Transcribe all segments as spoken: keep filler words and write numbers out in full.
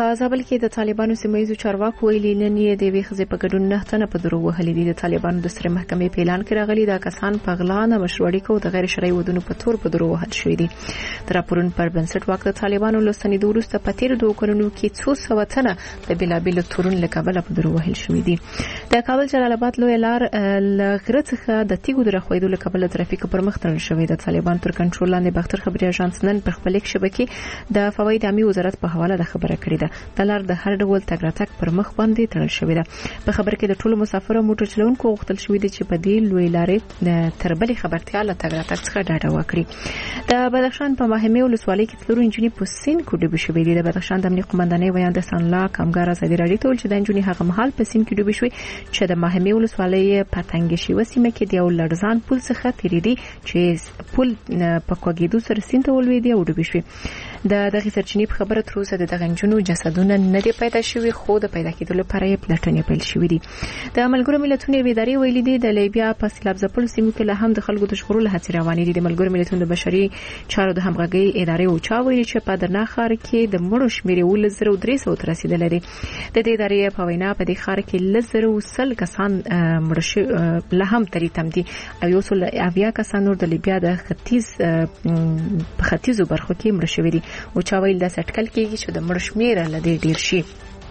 په زابل کې د طالبانو سیمه‌ییزو چارواکو ویلي نن یې د یوې ښځې په ګډون نه تنه په دروغ وهلي دي. د طالبانو د سترې محکمې په اعلان کې راغلي دا کسان په غلا نه مشروع اړیکو او د غیر شرعي ودونو په تور په دروغ وهل شوي دي. د راپورونو پر بنسټ واک د طالبانو له ستنېدو وروسته په تېرو دوو کلونو کې څو سوه تنه د بېلابېلو تورونو له کبله په دروغ وهل شوي دي. د کابل جلال آباد لویه لار له غره څخه د تیږو د راښویېدو له کبله ترافیک پر مخ تړل شوی. د طالبانو تر کنټرول لاندې باختر خبري اژانس نن پر خپل شبکې د فواید عامې وزارت په حواله د خبره کړې ده. د لار د هر ډول تګ راتګ پر مخ باندې تړل شوې ده. په خبر کې د ټولو مسافرو موټر چلوونکو غوښتل شوې ده چې په دې لوی لارې د تربلې خبرتیا له تګ راتګ څخه ډاډه وکړي. د بدخشان په ماهمې ولسوالۍ کې تلورو انجونې په سیند کې ډوبې شوې دي. د بدخشان د امنیت قومندانۍ ویان د سانلا کمګار ازادي راډیو ته ویل چې د انجونې هغه مهال په سیند کې ډوبې شوې چې د ماهمې ولسوالۍ په تنګې شوې سیمه کې د یو لړزان پل څخه تیریدي چې پل په کوګېدو سره سیند ته ولوېدې او ډوبې شوې. د دغه سرچینې په خبره تر اوسه د دغه انجونو جسدونه نه دي پیدا شوي، خو د پیدا کېدو لپاره یې پلټنې پیل شوې دي. د ملګرو ملتونو یوې ادارې ویلي دي د لیبیا په سیلاب ځپلو سیمو کې له هم د خلکو د ژغورلو هڅې روانې دي. د ملګرو ملتونو د بشري چارو د همغږۍ ادارې اوچا ویلي چې په درنا ښار کې د مړو شمېر یولس زره درې سوه ته رسېدلی دی. د دې ادارې په وینا په دې ښار کې لس زره سل کسان مړه شوي لا هم ترې تم دي او یو سل اویا کسان نور د لیبیا د ختیځ په ختیځو برخو کې مړه شوي دي. اوچا ویل داسې اټکل کېږي چې د مړو شمېر له دې ډېر شي.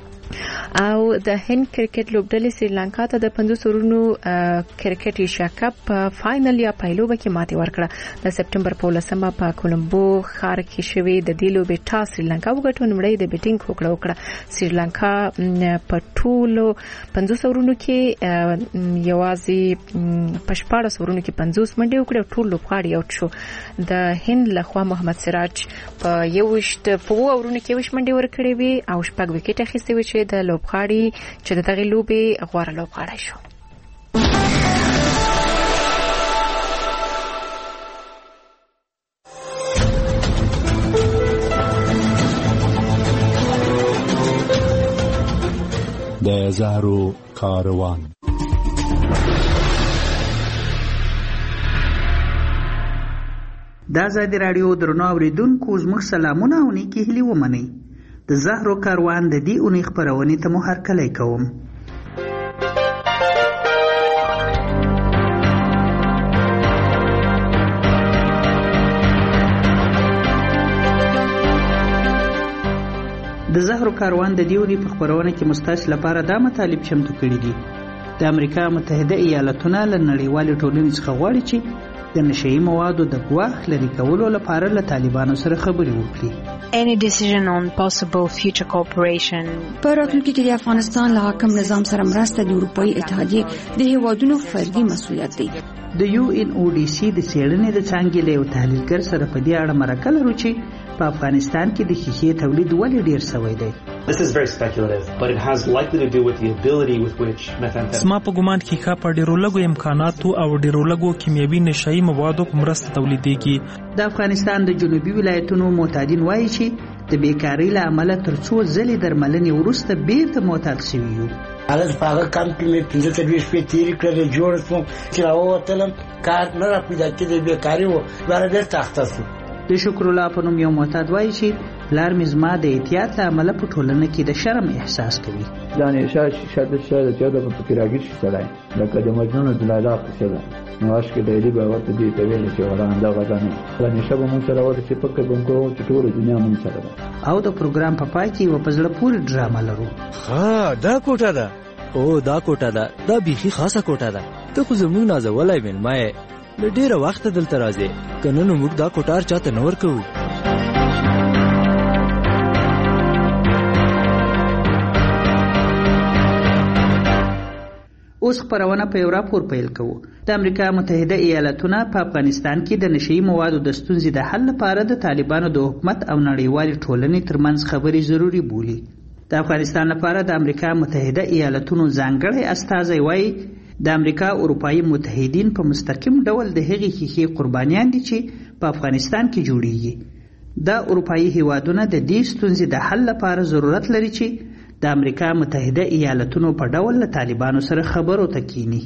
او د هند کرکټ لوبډلې سریلانکا ته د پنځوس اورونو کرکټ ایشیا کپ په فائنل یا پایلوبه کې ماتې ورکړه. د سپټمبر په ولسمه په کولمبو ښار کې شوې د دې لوبې ټاس سریلانکا وګټو. نومړی د بیټینګ هوکړه وکړه. سریلانکا په ټولو پنځوس اورونو کې یوازې په شپاړس اورونو کې پنځوس منډې وکړې او ټول لوبغاړي آوټ شو. د هند لخوا محمد سراج په یوویشت په اووه اورونو کې یوویشت منډې ورکړې وې او شپږ وکټ اخیستې وې چې د لوبغاړي چې د دغه لوبې غوره لوبغاړی شو. د زهرو کاروان د آزادي راډیو درنو اوریدونکو زموږ سلامونه او نیکې هیلې ومنئ. د زهرو کاروان د دې اونۍ خپرونې ته مو هرکلی کوم. د زهرو کاروان د دې اونۍ په خپرونه کې مستاسو لپاره دا مطالب چمتو کړي دي. د امریکا متحده ایالتونه له نړیوالې ټولنې څخه غواړي چې د نشهیي موادو د ګواښ لرې کولو لپاره له طالبانو سره خبرې وکړي. Any decision on possible future cooperation. په راتلونکي کې د افغانستان له حاکم نظام سره مرسته د اروپایي اتحادیې د هیوادونو فردي مسؤلیت دی. د یو ان او ډي سي د څېړنې د څانګې له یو تحلیلګر سره په دې اړه مرکه لرو چې په افغانستان کې د ښیښې تولید ولې ډېر شوی دی. This is very speculative, but it has likely to do with the ability with which methamphetamine. سما په ګمان کې ښه په ډېرو لږو امکاناتو او ډېرو لږو کیمیاوي نشهیي موادو په مرسته تولیدېږي. د افغانستان د جنوبي ولایتونو معتادین وایي چې د بیکارۍ له امله تر څو ځلې درملنې وروسته بیرته معتاد شوي یو. هلته په هغه کمپ کې مې پنځه څلوېښت شپې تېرې کړلې، جوړ شوم چې راووتلم کار نه را پیدا کېدی، بیکاري وه، بیا بېرته اخته شو. د شکرالله په نوم یو معتاد وایي چې پلار مې زما د احتیاط له امله په ټولنه کې د شرم احساس کوي. دا نشه شیشه د شیشه د چا د په فکر راګیر شي سړی لکه د مجنون د لیلا قصه ده. نو عاشق لیلی به ورته دې ته ویل چې ولا اندغه ده نه دا نشه به مونږ سره ورته چې فکر به کوو چې ټول دنیا مونږ سره ده. او د پروګرام په پای کې یو په زړه پورې ډرامه لرو. ها دا کوټه ده. او دا کوټه ده، دا بیخي خاصه کوټه ده. ته خو زموږ نازولی مېلمه یې، له ډېره وخته دلته راځې، که نه نو موږ دا کوټار چاته نه ورکوو. اوس خپرونه په یو راپور پیل کوو. د امریکا متحده ایالتونه په افغانستان کې د نشهیي موادو د ستونزې د حل لپاره د طالبانو د حکومت او نړیوالې ټولنې ترمنځ خبرې ضروري بولي. د افغانستان لپاره د امریکا متحده ایالتونو ځانګړی استازی وایي د امریکا اروپایي متحدین په مستقیم ډول د هغې ښیښې قربانیان دي چې په افغانستان کې جوړیږي. دا اروپایي هیوادونه د دې ستونزې د حل لپاره ضرورت لري چې د امریکا متحده ایالتونو په ډول له طالبانو سره خبرو ته کینی.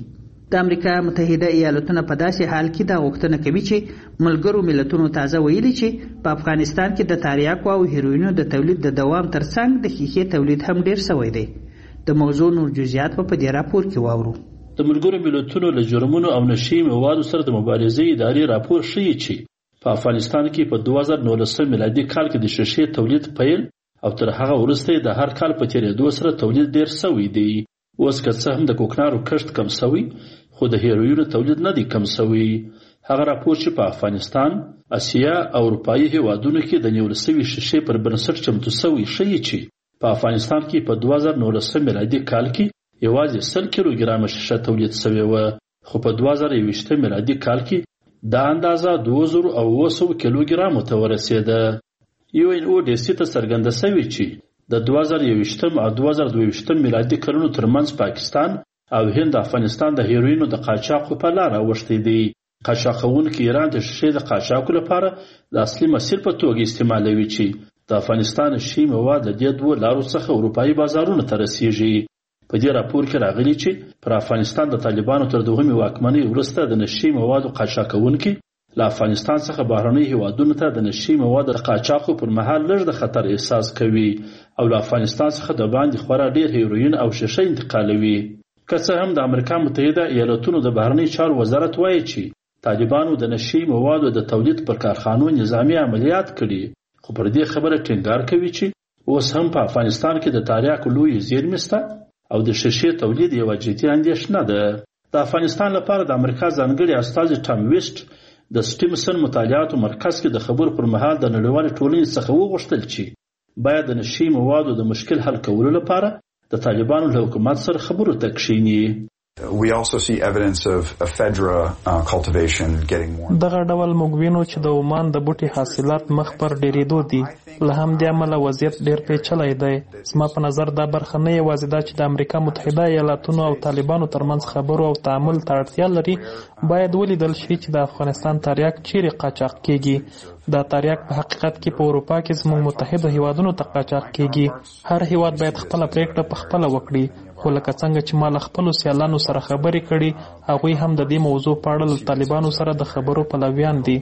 د امریکا متحده ایالاتونه په داسې حال کې دا غوښتنه کوي چې ملګرو ملتونو تازه ویلي چې په افغانستان کې د تریاکو او هیروینو د تولید د دوام ترڅنګ د ښیښې تولید هم ډیر شوی دی. د موضوع نور جزئیات په دې راپور کې واورو. د ملګرو ملتونو له جرمونو او نشي موادو سره د مبارزې ادارې راپور ښیي چې په افغانستان کې په دوه زره نولسم میلادي کال کې د ښیښې تولید پیل او تر هغه وروسته د هر کال په تیریدو سره تولید ډیر شوی دی. اوس که څه هم د کوکنارو کښت کم شوی خو د هیروینو تولید نه دی کم شوی. هغه راپور چې په افغانستان، اسیا او اروپایي هیوادونو کې د نیول شوي ښیښې پر بنسټ چمتو شوی ښیي چې په افغانستان کې په دوه زره نولسم میلادي کال کې یوازې سل کیلوګرامه ښیښه تولید شوې وه، خو په دوه زره یوویشتم میلادي کال کې دا اندازه دوه زره او اوه سوه کیلوګرامو ته ورسېده. یو ان او ډي سي ته څرګنده شوې چې د دوه زره یوویشتم او دوه زره دوهویشتم میلادي کلونو ترمنځ پاکستان او هند افغانستان د هیروینو د قاچاقو په لاره اوښتي دي. قاچاقونکي ایران د ښیښې د قاچاقو لپاره د اصلي مسیر په توګه استعمالوي چې د افغانستان شی مواد له دې دوه لارو څخه اروپایي بازارونو ته رسیږي. په دې راپور کې راغلي چې پر افغانستان د طالبانو تر دوهمې واکمنۍ وروسته د نشي موادو قاچاقونکي له افغانستان څخه بهرنۍ هیوادونو ته د نشي موادو د قاچاقو پر مهال لږ د خطر احساس کوي او له افغانستان څخه د باندې خورا ډیر هیروین او ښیښه انتقالوي. که څه هم د امریکا متحده ایالاتونو د بهرنۍ چارو وزارت وایي چې طالبانو د نشي موادو د تولید پر کارخانو نظامي عملیات کړي، خو پر دې خبره ټینګار کوي چې اوس هم په افغانستان کې د تریاکو لویې زیرمې شته او د ښیښې تولید یوه جدي اندېښنه ده. د افغانستان لپاره د امریکا ځانګړي استازي ټام ویسټ د سټیمسن مطالعاتو مرکز کې د خبرو پر مهال د نړیوالې ټولنې څخه وغوښتل چې باید د نشي موادو د مشکل حل کولو لپاره د طالبانو له حکومت سره خبرو ته کښیني. We also see evidence of ephedra uh, cultivation getting more. دغه ډول موږ وینو چې د عمان د بوټي حاصلات مخ پر ډېرېدو دي. له همدې امله وضعیت ډېر پیچلی دی. زما په نظر دا برخه نه یوازې دا چې د امریکا متحده ایالاتونو او طالبانو ترمنځ خبرو او تعامل ته اړتیا لري، باید ولیدل شي چې د افغانستان تریاک چیرې قاچاق کیږي. دا تریاک په حقیقت کې په اروپا کې زموږ متحده هیوادونو ته قاچاق کیږي. هر هیواد باید خپله پریکړه په خپله وکړي، خو لکه څنګه چې ما له خپلو سیالانو سره خبرې کړي، هغوی هم د دې موضوع په اړه له طالبانو سره د خبرو پلویان دي.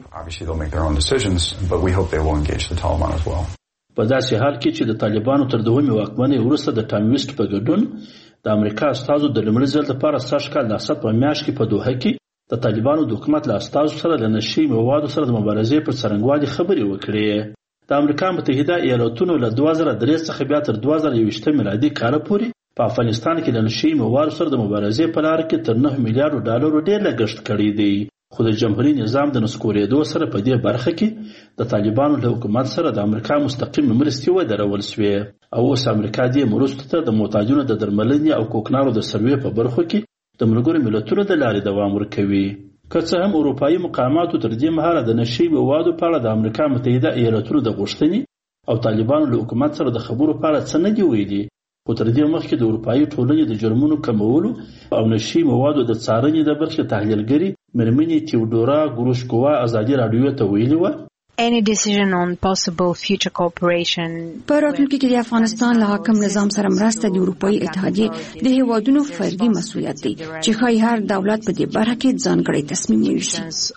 په داسې حال کې چې د طالبانو تر دوهمې واکمنۍ وروسته د ټام ویسټ په ګډون د امریکا استازو د لومړي ځل لپاره سږ کال د اسد په میاشت کې په دوحه کې د طالبانو د حکومت له استازو سره له نشي موادو سره د مبارزې پر څرنګوالي خبرې وکړې. د امریکا متحده ایالاتونو له دوه زره درې څخه بیا تر دوه زره یوویشتم میلادي کال پورې په افغانستان کې د نشي موادو سره د مبارزې په لاره کې تر نهه میلیارډ ډالرو ډېر لګښت کړی دی. خو د جمهوریت نظام د نسکورېدو سره په دې برخه کې د طالبانو له حکومت سره د امریکا مستقیم مرستې ودرول شوې او اوس امریکا دې مرستو ته د محتاجونو د درملنې او کوکنارو د سروې په برخو کې د ملګرو ملتونو د لارې دوام ورکوي. که څه هم اروپایي مقاماتو تر دې مهاله د نشي موادو په اړه د امریکا متحده ایالاتونو د غوښتنې او طالبانو له حکومت سره د خبرو په اړه څه نه دي ویلي، خو تر دې مخکې د اروپایي ټولنې د جرمونو کمولو او نشي موادو د څارنې د برخې تحلیلګرې مېرمنې تیودورا ګروشکووا ازادي راډیو ته ویلي وه Any decision on possible future cooperation په راتلونکي کې د افغانستان له حاکم نظام سره مرسته د اروپایي اتحادیې د هیوادونو فردي مسؤلیت دی چې ښایي هر دولت په دې برخه کې ځانګړی تصمیم ونیسي.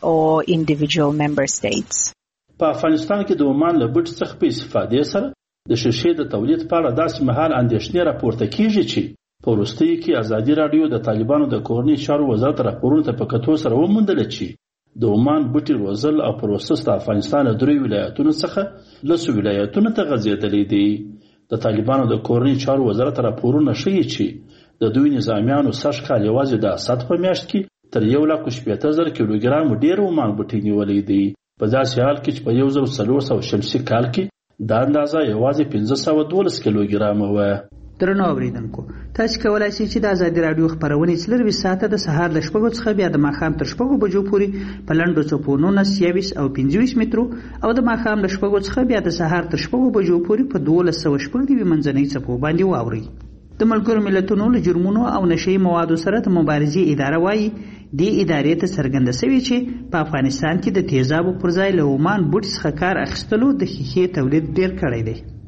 په افغانستان کې د عمان له بوټي څخه په استفادې سره د ښیښې د تولید په اړه داسې مهال اندېښنې راپورته کیږي چې په وروستیو کې ازادي راډیو د طالبانو د کورنۍ چارو وزارت راپورونو ته په کتو سره وموندله چې د عمان بوټي روزل او پروسس د افغانستان د درې ولایتونو څخه لسو ولایتونو ته غځېدلی دی. د طالبانو د کورنۍ چارو وزارت راپورونه ښیي چې د دوی نظامیانو سږ کال یوازې د اسد په میاشت کې تر یو لک شپېته زره کیلوګرامو ډېر عمان بوټي نیولی دی. په داسې حال کې چې په یو زر څلور سوه شمسي کال کې دا اندازه یوازې پنځه سوه دولس کیلوګرامه وه. درنو اوریدونکو، تاسو کولای شئ چې د ازادي راډیو خبرونه څلرویشت ساعته د سهار له شپږو څخه بیا د ماښام تر شپږو بجو پورې په لنډو څپو نولس، یوویشت او پنځه ویشت مترو او د ماښام له شپږو څخه بیا د سهار تر شپږو بجو پورې په دولس سوه شپږ نوي منځنۍ څپو باندې واورئ. د ملګرو ملتونو له جرمونو او نشي موادو سره د مبارزې اداره وایي دې ادارې ته څرګنده شوې چې په افغانستان کې د تیزابو پر ځای له عمان بوټي څخه کار اخیستلو د ښیښې تولید ډېر کړی دی.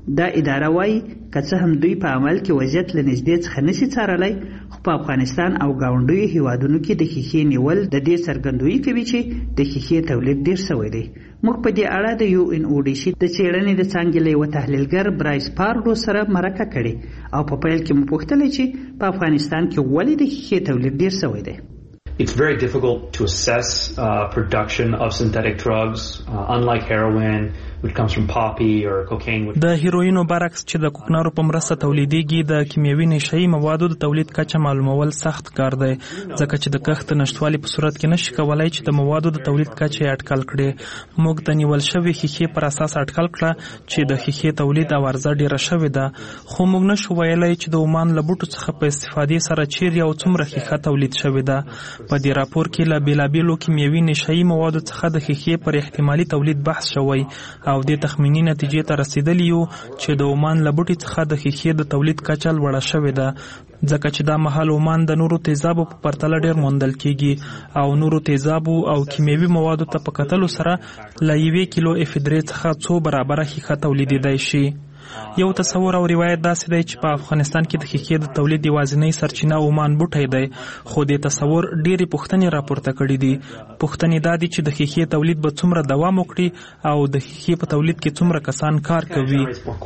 دا اداره وایي که څه هم دوی په عمل کې وضعیت له نږدې څخه نشي څارلی، خو په افغانستان او ګاونډیو هیوادونو کې د ښیښې نیول د دې څرګندویي کوي چې د ښیښې تولید ډېر شوی دی. موږ په دې اړه د یو ان او ډي سي د څېړنې د څانګې له یوه تحلیلګر برایس پارډو سره مرکه کړې او په پیل کې مو پوښتلی چې په افغانستان کې ولې د ښیښې تولید ډېر شوی دی. It's very difficult to assess uh, production of synthetic drugs, uh, unlike heroin, which comes from poppy or cocaine. د هیروینو برعکس چې د کوکنارو په مرسته تولیدېږي، د کیمیاوي نشهیي موادو د تولید کچه معلومول سخت کار دی، ځکه چې د کښت نشتوالي په صورت کې نشي کولای چې د موادو د تولید کچه یې اټکل کړي. موږ د نیول شوې ښیښې پر اساس اټکل کړه چې د ښیښې تولید او عرضه ډېره شوې ده، خو موږ نشو ویلی چې د عمان له بوټو څخه په استفادې سره چیرې او څومره ښیښه تولید شوې ده. په دې راپور کې له بېلابېلو کیمیاوي نشهیي موادو څخه د ښیښې پر احتمالي تولید بحث شوی او د تخمینی نتیجې ته رسیدلی یو چې د عمان له بوټي څخه د ښیښې د تولید کچه لوړه شوې ده، ځکه چې دا مهال عمان د نورو تیزابو په پرتله ډېر موندل کېږي او نورو تیزابو او کیمیاوي موادو ته په کتلو سره له یوې کیلو افیدرې څخه څو برابره ښیښه تولیدېدای شي. یو تصور او روایت داسې دی چې په افغانستان کې د ښیښې د تولید یوازینۍ سرچینه عمان بوټی دی، خو د تصور ډېرې پوښتنې راپورته کړي دي. پوښتنې دا دي چې د ښیښې تولید به څومره دوام وکړي او د ښیښې په تولید کې څومره کسان کار کوي.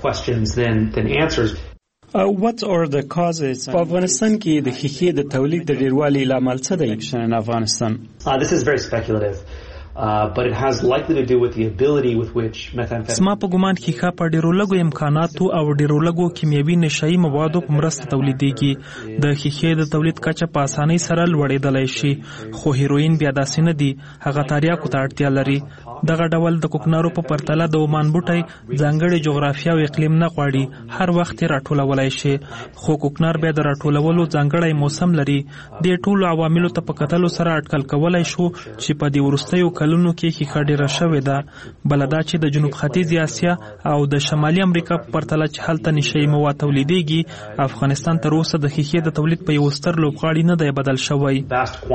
Uh, what are the causes په افغانستان کې د ښیښې د تولید د ډېروالي لامل څه دی in افغانستان؟ Uh, this is very speculative. Uh, but it has likely to do with the ability with which methamphetamine. سما په ګمان ښیښه په ډېرو لږو امکاناتو او ډېرو لږو کیمیاوي نشهیي موادو په مرسته تولیدېږي. د ښیښې د تولید کچه په اسانۍ سره لوړېدلی شي، خو هیروین بیا داسې نه دي، هغه تریاکو ته اړتیا لري. دغه ډول د کوکنارو په پرتله د عمان بوټی ځانګړې جغرافیه او اقلیم نه غواړي، هر وخت یې راټولولی شي، خو کوکنار بیا د راټولولو ځانګړی موسم لري. دې ټولو عواملو ته په کتلو سره اټکل کولی شو چې په دې وروستیو کلونو کې ښیښه ډېره شوې ده. بله دا چې د جنوب ختیځې اسیا او د شمالي امریکا په پرتله چې هلته نشهیي مواد تولیدېږي، افغانستان تر اوسه د ښیښې د تولید په یو ستر لوبغاړي نه دی بدل شوی.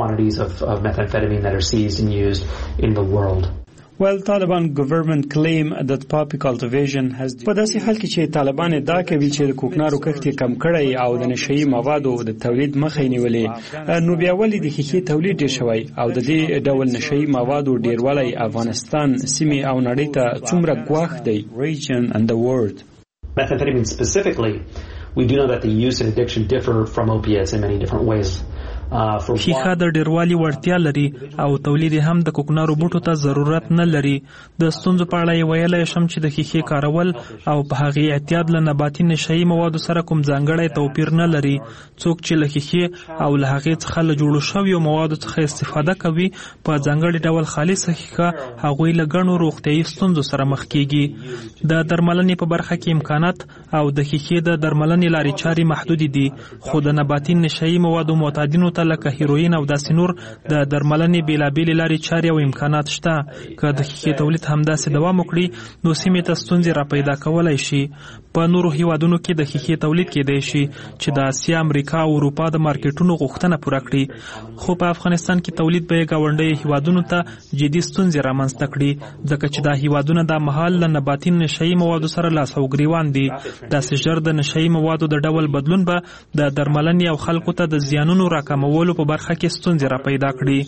Well, Taliban government claim that poppy cultivation has په داسې حال کې چې طالبان ادعا کوي چې د کوکنارو کښت کم کړی او د نشهیي موادو د تولید مخه یې نیولې، نو بیا ولې د ښیښې تولید ډېر شوی او د دې ډول نشهیي موادو ډېروالی افغانستان سیمې او نړۍ ته څومره ګواښ دی؟ region and the world. Methamphetamine specifically, we do know that the use and addiction differ from opiates in many different ways. ښیښه د ډېروالي وړتیا لري او تولید هم د کوکنارو بوټو ته ضرورت نه لري. د ستونزو په اړه یې ویلی شم چې د ښیښې کارول او په هغې اعتیاد له نباتي نشهیي موادو سره کوم ځانګړی توپیر نه لري. څوک چې له ښیښې او له هغې څخه له جوړو شویو موادو څخه استفاده کوي په ځانګړي ډول خالصه ښیښه، هغوی له ګڼو روغتیایي ستونزو سره مخ کېږي. د درملنې په برخه کې امکانات او د ښیښې د درملنې لارې چارې محدودې دي، خو د نباتي نشهیي موادو معتادینو لکه هیروین او داسې نور د درملنې بېلابېلې لارې چارې او امکانات شته. که د ښیښې تولید همداسې دوام وکړي نو سیمې ته ستونزې را پیدا کولی شي. په نورو هیوادونو کې د ښیښې تولید کېدای شي چې د اسیا، امریکا او اروپا د مارکیټونو غوښتنه پوره کړي، خو په افغانستان کې تولید به یې ګاونډیو هیوادونو ته جدي ستونزې رامنځته کړي، ځکه چې دا هیوادونه دا مهال له نباتي نشهیي موادو سره لاس او ګریوان دي. داسې ژر د نشهیي موادو د ډول بدلون به د درملنې او خلکو ته د زیانونو راکمولو په برخه کې ستونزې را پیدا کړي.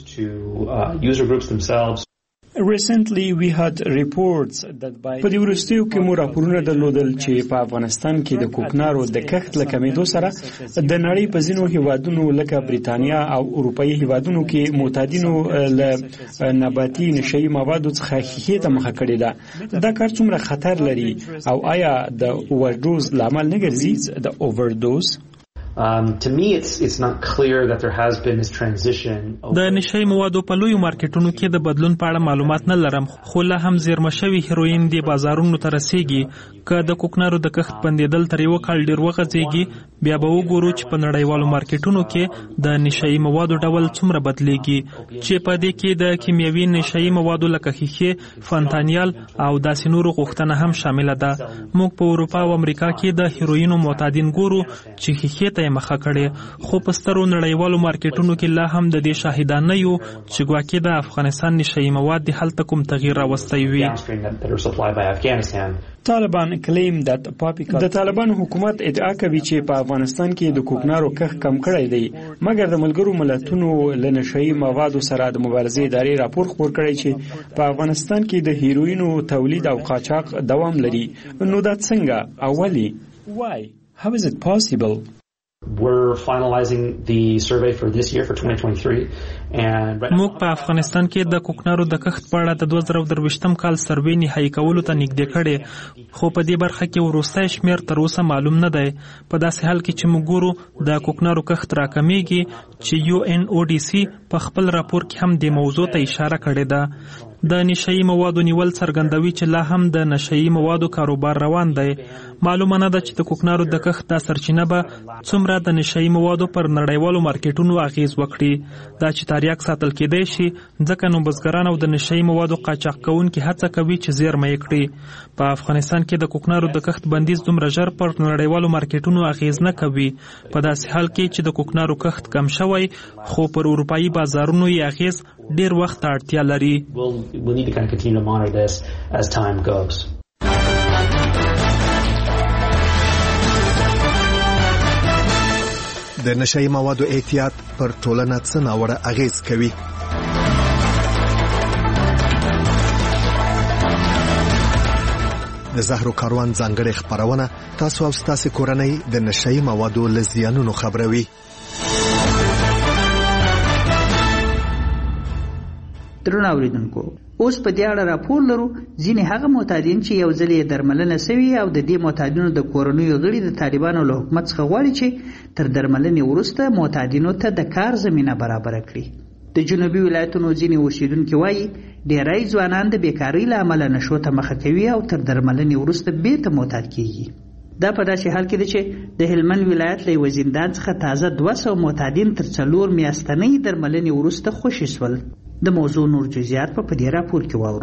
Recently we had reports that by په دې وروستیو کې مو راپورونه درلودل چې په افغانستان کې د کوکنارو د کښت له کمېدو سره د نړۍ په ځینو هیوادونو لکه بریتانیا او اروپایي هیوادونو کې معتادینو له نباتي نشهیي موادو څخه ښیښې ته مخه کړې ده. دا کار څومره خطر لري او آیا د اوورډوز لامل نه ګرځي؟ د اوورډوز Um, to me, it's it's not clear that there has been this transition. د نشهیي موادو په لویو مارکیټونو کې د بدلون په اړه معلومات نه لرم، خو لا هم زیرمه شوي هیروین د بازارونو ته رسیږي. که د کوکنارو د کښت بندېدل تر یوه کال ډېر وغځېږي، بیا به وګورو چې په نړیوالو مارکیټونو کې د نشایي موادو ډول څومره بدلیږي چې په دې کې د کیمیاوي نشایي موادو لکه ښیښې، فانتانیل او داسې نورو غوښتنه هم شامله ده. موږ په اروپا او امریکا کې د هیروینو معتادین ګورو چې ښیښې ته یې مخه کړې، خو په سترو نړیوالو مارکیټونو کې لا هم د دې شاهدان نه یو چې ګواکې د افغانستان نشایي مواد د هلته کوم تغییر راوستی وي. طالبان کلیم د طالبان حکومت ادعا کوي چې په افغانستان کې د کوکنارو کښت کم کړی دی، مګر د ملګرو ملتونو له نشایي موادو سره د مبارزې ادارې راپور خپور کړی چې په افغانستان کې د هیروینو تولید او قاچاق دوام لري. نو دا څنګه او ولې؟ Why? How is it possible? We're finalizing the survey for this year for twenty twenty-three and موږ په افغانستان کې د کوکنارو د کښت په اړه د دوه زره درویشتم کال سروې نهایی کولو ته نږدې کړې، خو په دې برخه کې وروستی شمیر تر اوسه معلوم نه دی. په داسې حال کې چې موږ ګورو د کوکنارو کښت راکمیږي چې یو ان او ډي سي په خپل راپور کې هم د موضوع ته اشاره کړې ده. د نشایي موادو نیول څرګندوي چې لا هم د نشایي موادو کاروبار روان دی. معلومه نه ده چې د کوکنارو د کښت دا سرچینه به څومره د نشایي موادو پر نړیوالو مارکیټونو اغیز وکړي. دا چې تاریاک ساتل کېدای شي ځکه نو بزګران او د نشایي موادو قاچاق کوونکي هڅه کوي چې زیرمه یې کړي. په افغانستان کې د کوکنارو د کښت بندیز دومره ژر پر نړیوالو مارکیټونو اغیز نه کوي، په داسې حال کې چې د کوکنارو کښت کم شوی خو پر اروپایي بازارونو یې اغیز ډیر وخت اړتیا لري. We'll need to kind of continue to monitor this as time goes. د نشایي موادو احتیاط پر ټولنه څه ناوړه اغیز کوي؟ د زهرو کاروان ځانګړې خپرونه تاسو او ستاسو کورنۍ د نشایي موادو له زیانونو خبروي. درنو اوریدونکو، اوس په دې اړه راپور لرو ځینې هغه معتادین چې یو ځل یې درملنه سوي او د دې معتادینو د کورنیو غړي د طالبانو له حکومت څخه غواړي چې تر درملنې وروسته معتادینو ته د کار زمینه برابره کړي. د جنوبي ولایتونو ځینې اوسیدونکي وایي ډیری ځوانان د بیکارۍ له امله نشو ته مخه کوي او تر درملنې وروسته بیرته معتاد کیږي. دا په داسې حال کې ده چې د هلمند ولایت له یوه زندان څخه تازه دوه سوه معتادین تر څلور میاشتنۍ درملنې وروسته خوشي شول. د موضوع نور جزئیات په دې راپور کې واورو.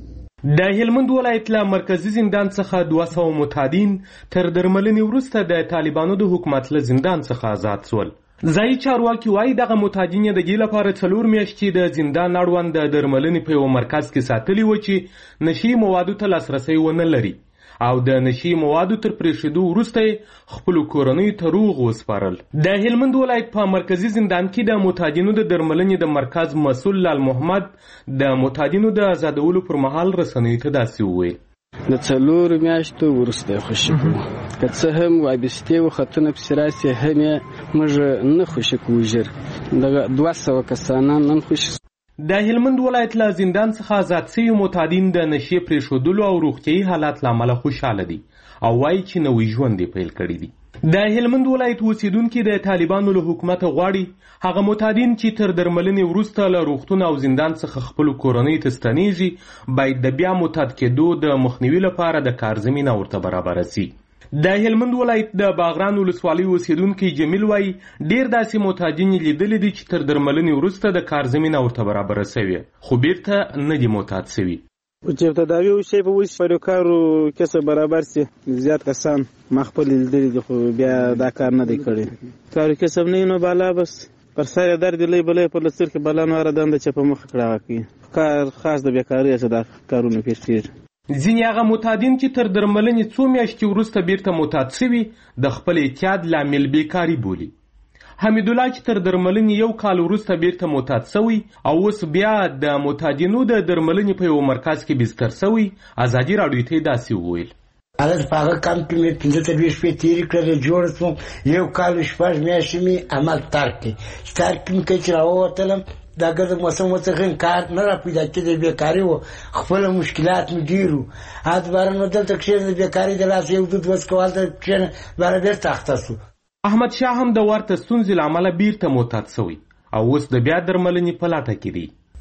د هلمند ولایت له مرکزی زندان څخه دوه سوه معتادین تر درملنې وروسته د طالبانو د حکومت له زندان څخه آزاد شول. ځایي چارواکي وایي دغه معتادین د دې لپاره څلور میاشتې د زندان اړوند د درملنې په یوه مرکز کې ساتلي وو چې نشي موادو ته لاسرسی ونه لري او د نشي موادو تر پرېښودو وروسته خپل کورنۍ ته روغ وسپارل. د هلمند ولایت په مرکزی زندان کې د معتادینو د درملنې د مرکز مسؤل لال محمد د معتادینو د آزادولو پر مهال رسنیو ته داسې وویل: د څلورو میاشتو وروسته خوشي کوو، که څه هم وابستې وختونه پسې راسي هم یې موږ نه خوشي کوو ژر. دغه دوه سوه کسانان نن خوشي. د هلمند ولایت له زندان څخه آزاد شوي معتادین د نشې پرېښودلو او روغتیایي حالات له امله خوشحاله دي او وایي چې نوی ژوند یې پیل کړی دی. د هلمند ولایت اوسیدونکي د طالبانو له حکومته غواړي هغه معتادین چې تر درملنې وروسته له روغتون او زندان څخه خپلو کورنۍ ته ستنېږي باید د بیا معتاد کېدو د مخنیوي لپاره د کار زمینه ورته برابره سي. د هلمند ولایت د باغران ولسوالۍ اوسیدونکی جمیل وایي ډیر داسې معتادین لیدلي دي چې تر درملنې وروسته د کار زمینه ورته برابره سوې خو بیرته نه دي معتاد سوي. چې تداوی وشي په اوس په کارو کسب برابر سي زیات کسان ما خپل لیدلي دي خو بیا دا کار نه دی کړی. کارو کسب نه نو بالا بس پر سر درد لې بلې پر لسر کې بالا نو را دند چې په مخ کړه کی کار خاص د بیکاری څخه دا کارونه پیښ کیږي. ځینې هغه معتادین چې تر درملنې څو میاشتې وروسته بیرته معتاد شوي د خپل اعتیاد لامل بیکاري بولي. حمیدالله چې تر درملنې یو کال وروسته بیرته معتاد شوی او اوس بیا د معتادینو د درملنې په یوه مرکز کې بستر شوی ازادي راډیو ته یې داسې وویل: هغه په هغه کم کې مې پنځه څلوېښت شپې تېرې کړلې، جوړ شوم، یو کال شپږ میاشتې مې عمل ترک کړي. چې ترک مې کړي چې راووتلم دا ګرد موسم وڅخه کار نه را پیدا کېدی، بیکاري وه، خپل مشکلات مې ډېر وو. هلته باره نو دلته کښېنه بیکاري د لاسه یو دود وڅکو هلته کښېنه باره بېرته اخته شو. احمد شاه هم د ورته ستونزې له امله بیرته معتاد شوی او اوس د بیا درملنې په لټه کې دی.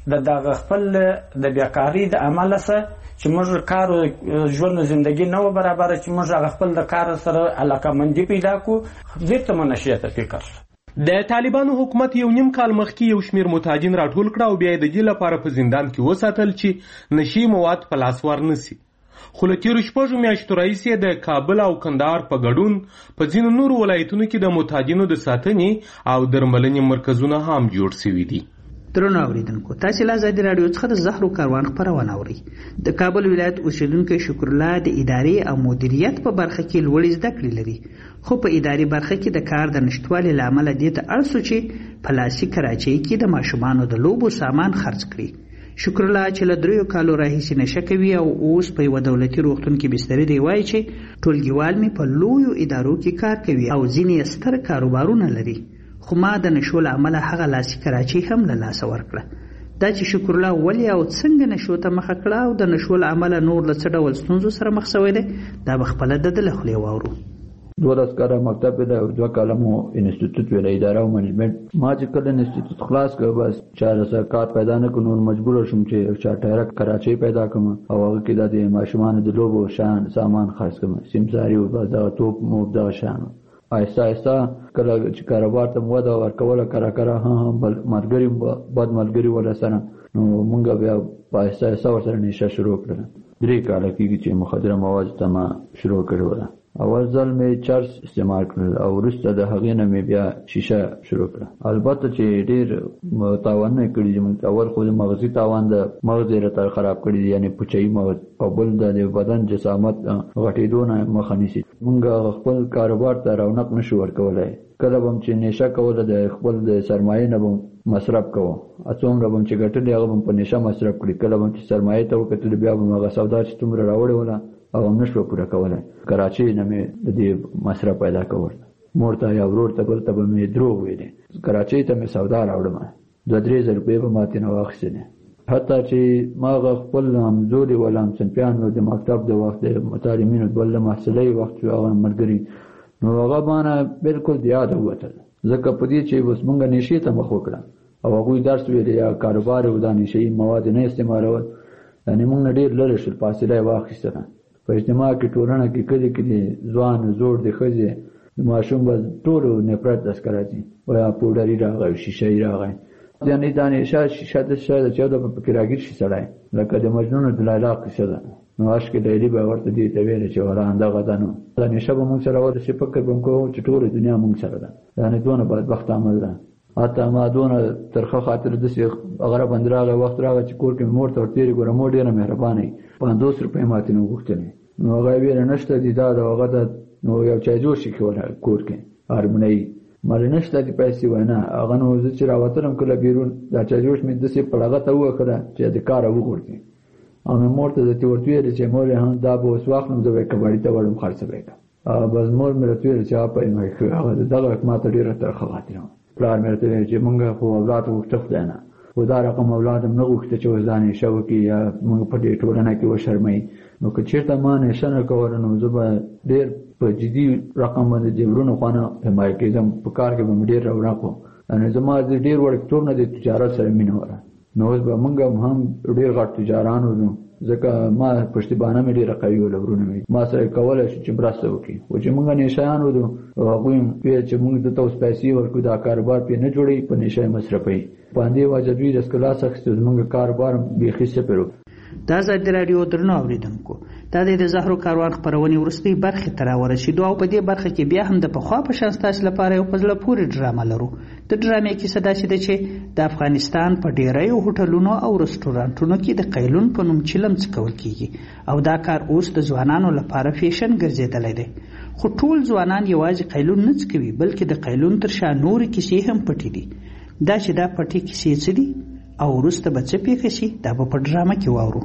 د دغه خپل د بیکاري د عمله سره چې موږ کار ژوند زندگی نه و برابر چې موږ هغه خپل د کار سره علاقمندي پیدا کړو بیرته مو نشي ته فکر. د طالبانو حکومت یو نیم کال مخکې یو شمیر متاجین راټول کړه او بیا د دې لپاره په زندان کې وساتل چې نشي مواد په لاس ورنسي. خو له تېرو شپږو میاشتو راهیسې د کابل او کندهار په ګډون په ځینو نورو ولایتونو کې د متاجینو د ساتنې او درملنې مرکزونه هم جوړ شوي دي. درنو اوریدونکو، تاسو له ازادي رادیو څخه د زهرو کاروان خبرونه اورئ. د کابل ولایت اوسیدونکو شکر الله د ادارې او مدیریت په برخه کې لوړې زده کړې لري، خو په اداري برخه کې د کار د نشټوالي لامل دې ته اړ شو چې په لاسي کراچۍ کې د ماشومانو د لوبو سامان خرڅ کړي. شکر الله چې له دریو کالو راهیسې نشه کوي او اوس په یوه دولتي روغتون کې بسترې دی، وایي چې ټولګیوال مې په لویو ادارو کې کار کوي او ځینې ستر کاروبارونه لري، خو ما د نشو له امله هغه لاسي کراچۍ هم له لاسه ورکړه. دا چې شکر الله ولې او څنګه نشو ته مخه کړه او د نشو له امله نور له څه ډول ستونزو سره مخ شوی دی، دا به خپله د ده له خولې واورو. دولس کاله مکتب دی او دوه کاله مو انسټیټوټ ویله اداره او منیجمنټ. ما چې کله انسټیټوټ خلاص کړ بس چاره سره کار پیدا نه کړ، نور مجبور شوم چې چارټره کراچۍ پیدا کړم او هغه کې د ماشومانو د لوبو شان سامان خرڅ کړم، سیمساري او دا توپ مو دا شان. آهسته آهسته کله چې کاروبار ته وده ورکوله کرا کرا ها ها بل ملګري بد ملګري ولا سره نو مونږ بیا آهسته آهسته ورسره نشه شروع کړل. درې کاله کېږي چې مخدره مواد ته ما شروع کړې وله. اول ځل مې چرس استعمال کړل او وروسته د هغې نه مې بیا شیشه شروع کړه. البته چې ډېر تاوان نه کړي چې اول خو د مغزي تاوان د مغز یې راته خراب کړي یعنی پوچهیي مغز او بل د بدن جسامت غټېدو نه مخه نیسي. موږ خپل کاروبار ته رونق نشو ورکولی. کله به هم چې نشه کوله د خپل د سرمایې نه به مصرف کوو، څومره به هم چې ګټلې هغه به هم په نشه مصرف کړي. کله به هم چې سرمایې ته وکتل بیا به هم هغه سودا چې څومره راوړې وله او هم نشو پوره کولی. کراچۍ نه مې د دې مصرف پیدا کول، مور ته یا ورور ته بل ته به مې دروغ ویلې. کراچۍ ته مې سودا راوړم، دوه درې زره روپۍ به ماتې نه واخیستلې. حتی چې ما هغه خپل همزولي ولا همصنفیان د مکتب د وخت د متعلمینو بل محصلۍ وخت چې هغه ملګري نو هغه باندې بالکل د یاده ووتل، ځکه په دې چې اوس مونږ نشي ته مخ وکړه او هغوی درس ویلې یا کاروبار او دا نشي مواد نه استعمالول، یعنې مونږ نه ډېر لرې شول، فاصله یې واخیستله. په اجتماع کې ټولنه کې کلي کې د ځوان زوړ د ښځې د ماشوم به ټولو نفرت داسې راځي ویا پوډري راغی شیشهیي راغی، یعنې دا نشه شیشه د شی د چا د پکې راګیر شي سړی لکه د مجنون د لیلا قصه ده. نو عشق لیلي به ورته دې ته ویل چې ولا همدغه ده نو دا نشه به مونږ سره ورسې فکر به مو کوو چې ټوله دنیا مونږ سره ده. یعنې دونه بدبخت عمل ده. حتی ما دونه ترخه خاطر داسې هغه بند راغی وخت راغی چې کور کې مې مور ته ورتېرې ګوره مور ډېره مهربانه وي، پنځوس روپۍ ماتې نه وغوښتلې. نو هغه ویل نشته دي دا د هغه ده نو یو چایجوش یې کوله کور کې هارمونیي مالې نشته دي پیسې وایي نه هغه نو زه چې راوتلم کله بیرون دا چایجوش مې داسې په هغه ته ووښله چې د کاره وغورځي او مې مور ته درته ورته ویلې چې مور هم دا به اوس واخلم زه به یې کباړي ته وړم خرڅه به یې کړم. بس مور مې راته ویل چې هغه په هغه دغه ما ته ډېره ترخه خاطره وه. پلار مې راته ویل چې مونږ خو اولاد غوښته خدای نه خو دا رقم اولاد هم نه غوښته چې اوس دا نشه وکړي یا مونږ په دې ټولنه کې وشرموي. نو که چېرته ما نشه نه کوله نو زه به ډېر په جدي رقم باندې د ورونو خوا نه حمایه کېدم، په کار کې به مې ډېر رونق و. یعنې زما د ډېر وړکتوب نه د تجارت سره مینه وه. نو اوس به مونږ هم ډېر غټ تجاران وو، ځکه ما پشتیبانه مې ډېره قوي وله، ورونه مې ما سره کولی شو چې مرسته وکړي. خو چې مونږ نشهیان وو هغوی ویل چې مونږ دته اوس پیسې ورکړو دا کاروبار پرې نه جوړوي په نشه یې مصرفوي. په همدې وجه دوی رسک لاس اخیستو زموږ کاروبار بیخي صفر و. دا ازادي راډیو درنو اوریدونکو، دا د زهرو کاروان خپرونې وروستۍ برخې ته راورسېدو او په دې برخه کې بیا هم د پخوا په شان ستاسو لپاره یو په زړه پورې ډرامه لرو. د ډرامې کیسه داسې ده چې د افغانستان په ډېریو هوټلونو او رستورانټونو کې د قیلون په نوم چلم څکول کیږي او دا کار اوس د ځوانانو لپاره فیشن ګرځېدلی دی. خو ټول ځوانان یوازې قیلون نه څکوي بلکې د قیلون تر شا نورې کیسې هم پټې دي. دا چې دا پټې کیسې څه دي او وروسته به څه پېښه شي دا به په ډرامه کې واورو.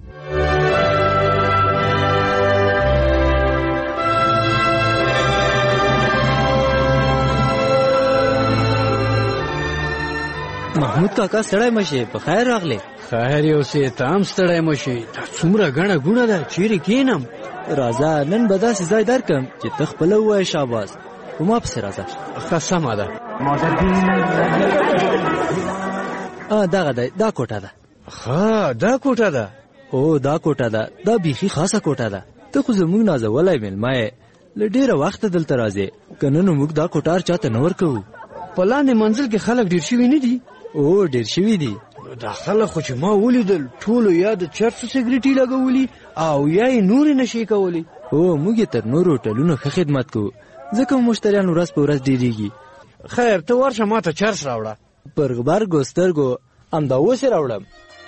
محمود کاکا ستړی مشي په خیر راغلی. خیر یو سې ته هم ستړی مشي. دا څومره ګڼه ګوڼه ده چیرې کښېنم؟ راځه نن به داسې ځای درکړم چې ته خپله ووایې شاباس. په ما پسې راځه. ښه سمه ده. ا دغه دی دا کوټه ده. ها دا کوټه ده. او دا کوټه ده. دا بیخي خاصه کوټه ده. ته خو زموږ نازولی میلمه یې. له ډېره وخته دلته راځې. که نه نو موږ دا کوټار چاته نه ورکوو. په لاندې منزل کې خلک ډېر شوي نه دي؟ او ډېر شوي دي. دا خلک خو چې ما ولیدل ټولو یا د چرسو سګریټي لګولي او یا یې نورې نشې کولی. او موږ یې تر نورو هوټلونو ښه خدمت کوو ځکه مشتریان ورځ په ورځ ډېرېږي. خیر ته ورشه ما ته چرس راوړه. پر غبرګو سترګو همدا اوس یې راوړم.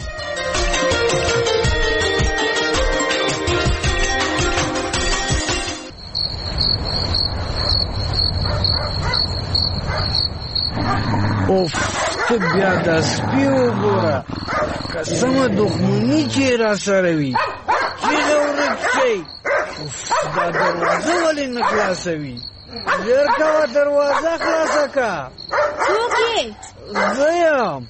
اوف ته بیا دا سپي وګوره قسمه دښمني چې را سره وي چیغه ورک شئ. اوف دا دروازه ولې نه خلاصوي؟ ژر کوه دروازه خلاصه که. څوک یې؟ زه یم.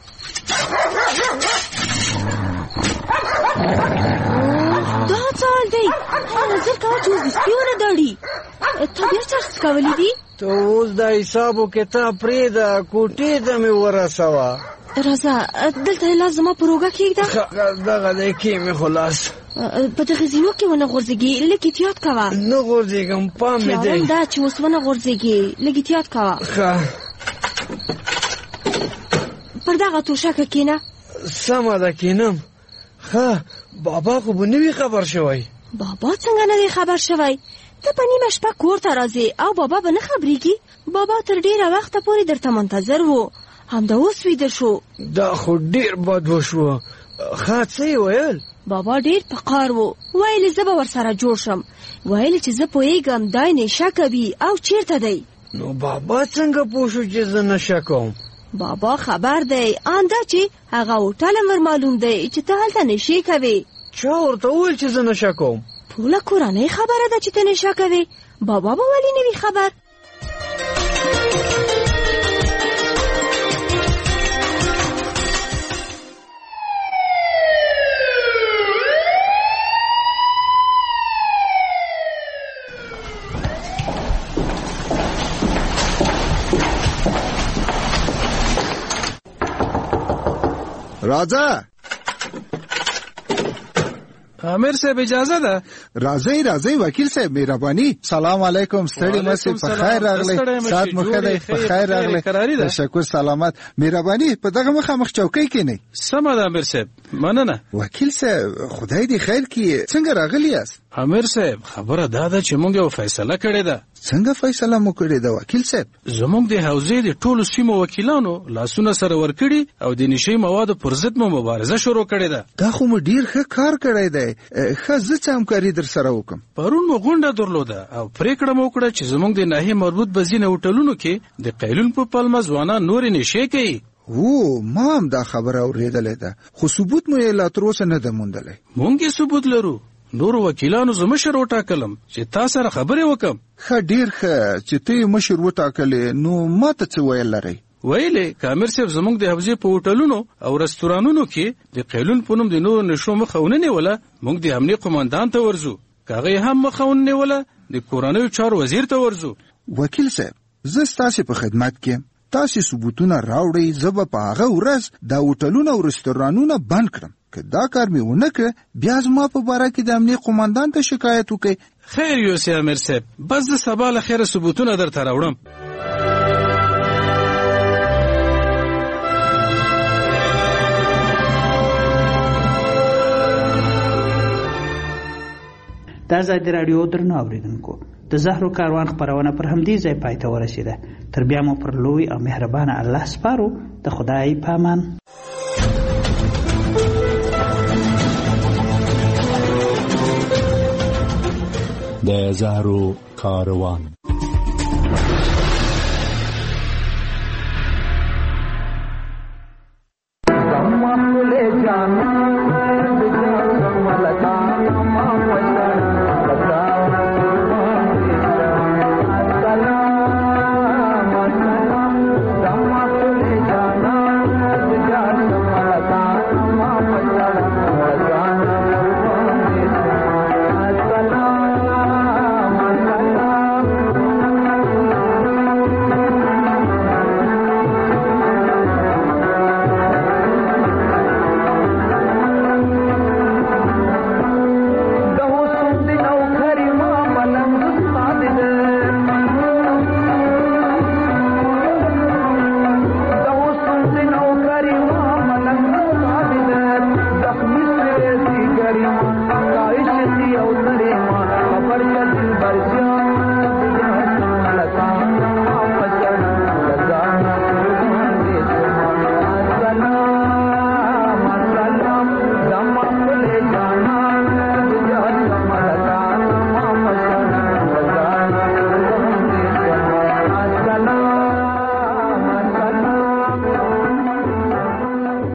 دا څه حال دی؟ ژر کوه چې اوس د سپي ونه داړي. تا بیا چرس څکولی دي؟ ته اوس دا حساب و کتاب پرېږده کوټې ته مې ورسوه. راځه دلته لاس زما په روږه کښېږده. دغه دی کې مې خو لاس په دغې زینو کې ونه غورځېږي. لږ احتیاط کوه. نه غورځېږم پام مې دی. خیالم ده چې اوس ونه غورځېږي. لږ احتیاط کوه. ښه پر دغه توشکه کښېنه. سمه ده کښېنم. ښه بابا خو به نه وي خبر شوی. بابا څنګه نه دی خبر شوی؟ ته په نیمه شپه کور ته راځې او بابا به نه خبرېږي؟ بابا تر ډېره وخته پورې درته منتظر و. همدا اوس ویده شو. دا خو ډېر بد وشوه. ښه څه یې ویل؟ بابا ډېر په قار و. ویلې زه به ورسره جوړ شم. ویلې چې زه پوهېږم دی نشه کوي او چېرته دی. نو بابا څنګه پوه شو چې زه نشه کوم؟ بابا خبر دی آن ده چې هغه هوټل هم ور معلوم دی چې ته هلته نشې کوې. چا ورته وویل چې زه نشه کوم؟ ټوله کورنۍ خبره ده چې ته نشه کوې. بابا به ولې نه وي خبر؟ راځه امیر صاحب اجازه ده؟ راځئ راځئ وکیل صاحب مهرباني. سلام علیکم. ستړي مشه په خیر راغلی. سات مو ښه دی. په خیر راغلی. تشکر سلامت. مهرباني په دغه مخامخ چوکۍ کښېنئ. سمه ده امیر صاحب مننه. وکیل صاحب خدای دې خیر کړي. څنګه راغلی یاست؟ امیر صاحب خبره دا ده چې موږ یو فیصله کړې ده. څنګه فیصله مو کړې ده وکیل صاحب؟ زموږ د حوزې د ټولو سیمو وکیلانو لاسونه سره ورکړي او د نشي موادو پر ضد مو مبارزه شروع کړې ده. دا خو مو ډیر ښه کار کړی دی. ښه زه څه همکاري در سره وکړم؟ پرون مو غونډه درلوده او پریکړه مو وکړه چې زموږ د ناحیې مربوط بزینه هوټلونو کې د قیلون په پلمه ځوانان نورې نشې کوي. او ما هم دا خبره اورېدلې ده خو ثبوت مو یې لا تر اوسه نه ده موندلی. مونږ یې ثبوت لرو. نورو وکیلانو زه مشر وټاکلم چې تا سره خبرې وکړم. ښه ډېر ښه چې ته یې مشر وټاکلې نو ما ته څه ویل لرئ؟ ویلې که امیر صاحب زموږ د حوزې په هوټلونو او رستورانونو کې د قیلون په نوم د نورو نشو مخه ونه نیوله موږ د امنیې قمندان ته ورځو. که هغه یې هم مخه ونه نیوله د کورنیو چارو وزیر ته ورځو. وکیل صاحب زه ستاسې په خدمت کې یم. تاسې ثبوتونه راوړئ. زه به په هغه ورځ دا هوټلونه او رستورانونه بند کړم. که دا کار مې ونه کړه بیا زما په باره کې د امنیې قمندان ته شکایت وکړئ. خیر یوسې امیر صاحب بس د سبا له خیره ثبوتونه درته راوړم. دا ازادي راډیو درنو اوریدونکو د زهرو کاروان خبرونه پر همدې ځای پای ته ورسیده. تر بیا مو پر لوی او مهربانه الله سپارو. د خدای پامان. د زهرو کاروان